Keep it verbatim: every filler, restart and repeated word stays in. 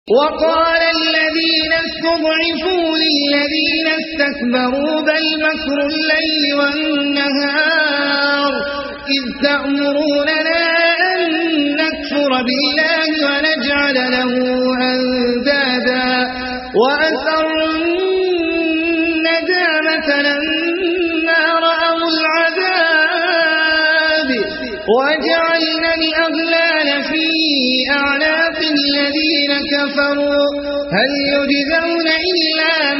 وقال الذين استضعفوا للذين استكبروا بل مكر الليل والنهار إذ تأمروننا أن نكفر بالله ونجعل له أندادا وأسروا الندامة لما رأوا العذاب وجعلنا الأغلال في أعناق الذين كفروا هل يجزون إلا